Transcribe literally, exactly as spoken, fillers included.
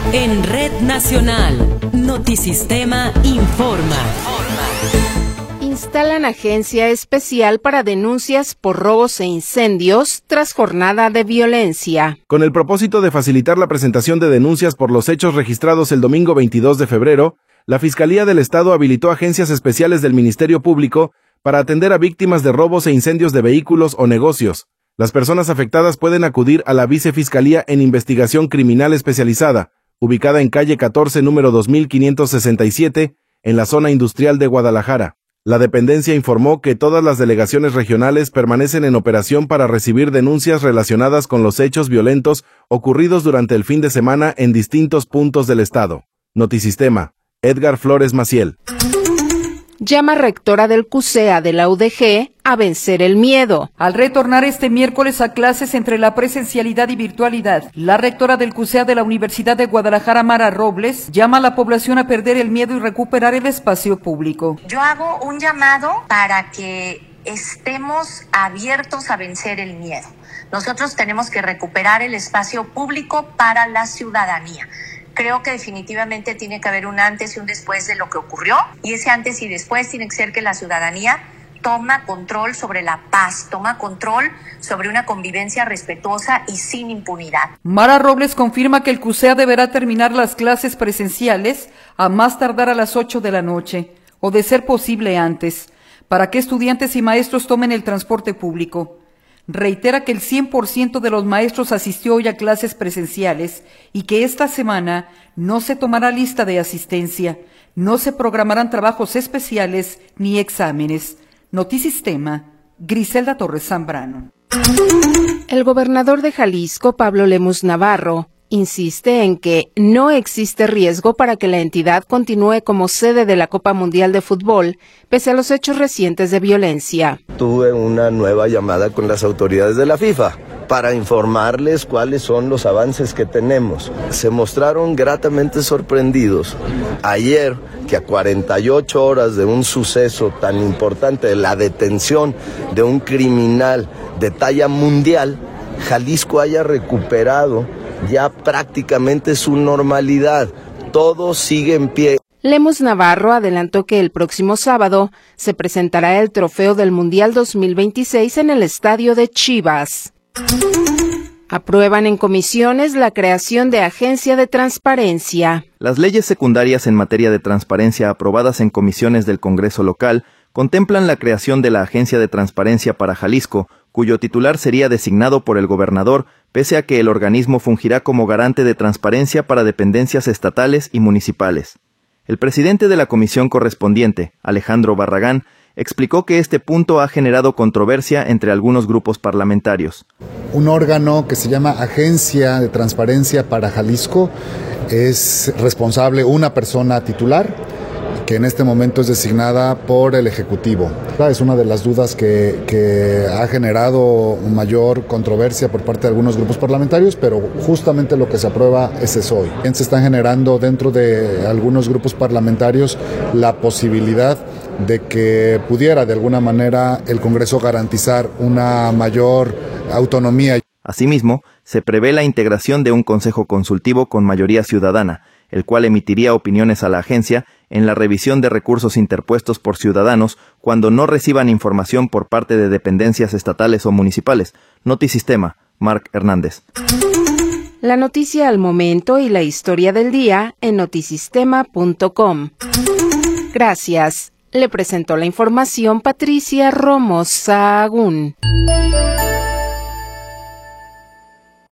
En Red Nacional, Notisistema informa. Instalan agencia especial para denuncias por robos e incendios tras jornada de violencia. Con el propósito de facilitar la presentación de denuncias por los hechos registrados el domingo veintidós de febrero, la Fiscalía del Estado habilitó agencias especiales del Ministerio Público para atender a víctimas de robos e incendios de vehículos o negocios. Las personas afectadas pueden acudir a la Vicefiscalía en Investigación Criminal Especializada, ubicada en calle catorce, número dos mil quinientos sesenta y siete, en la zona industrial de Guadalajara. La dependencia informó que todas las delegaciones regionales permanecen en operación para recibir denuncias relacionadas con los hechos violentos ocurridos durante el fin de semana en distintos puntos del estado. Notisistema, Edgar Flores Maciel. Llama rectora del CUSEA de la U D G a vencer el miedo. Al retornar este miércoles a clases entre la presencialidad y virtualidad, la rectora del CUSEA de la Universidad de Guadalajara, Mara Robles, llama a la población a perder el miedo y recuperar el espacio público. Yo hago un llamado para que estemos abiertos a vencer el miedo. Nosotros tenemos que recuperar el espacio público para la ciudadanía. Creo que definitivamente tiene que haber un antes y un después de lo que ocurrió, y ese antes y después tiene que ser que la ciudadanía toma control sobre la paz, toma control sobre una convivencia respetuosa y sin impunidad. Mara Robles confirma que el CUSEA deberá terminar las clases presenciales a más tardar a las ocho de la noche, o de ser posible antes, para que estudiantes y maestros tomen el transporte público. Reitera que el cien por ciento de los maestros asistió hoy a clases presenciales y que esta semana no se tomará lista de asistencia, no se programarán trabajos especiales ni exámenes. Notisistema, Griselda Torres Zambrano. El gobernador de Jalisco, Pablo Lemus Navarro, insiste en que no existe riesgo para que la entidad continúe como sede de la Copa Mundial de Fútbol, pese a los hechos recientes de violencia. Tuve una nueva llamada con las autoridades de la FIFA para informarles cuáles son los avances que tenemos. Se mostraron gratamente sorprendidos ayer que a cuarenta y ocho horas de un suceso tan importante, de la detención de un criminal de talla mundial, Jalisco haya recuperado ya prácticamente su normalidad. Todo sigue en pie. Lemus Navarro adelantó que el próximo sábado se presentará el trofeo del Mundial dos mil veintiséis en el estadio de Chivas. Aprueban en comisiones la creación de agencia de transparencia. Las leyes secundarias en materia de transparencia aprobadas en comisiones del Congreso local contemplan la creación de la Agencia de Transparencia para Jalisco, cuyo titular sería designado por el gobernador, pese a que el organismo fungirá como garante de transparencia para dependencias estatales y municipales. El presidente de la comisión correspondiente, Alejandro Barragán, explicó que este punto ha generado controversia entre algunos grupos parlamentarios. Un órgano que se llama Agencia de Transparencia para Jalisco es responsable una persona titular, que en este momento es designada por el Ejecutivo. Es una de las dudas que, que ha generado mayor controversia por parte de algunos grupos parlamentarios, pero justamente lo que se aprueba es eso hoy. Se están generando dentro de algunos grupos parlamentarios la posibilidad de que pudiera de alguna manera el Congreso garantizar una mayor autonomía. Asimismo, se prevé la integración de un consejo consultivo con mayoría ciudadana, el cual emitiría opiniones a la agencia en la revisión de recursos interpuestos por ciudadanos cuando no reciban información por parte de dependencias estatales o municipales. Notisistema, Marc Hernández. La noticia al momento y la historia del día en notisistema punto com. Gracias. Le presentó la información Patricia Romo Sahagún.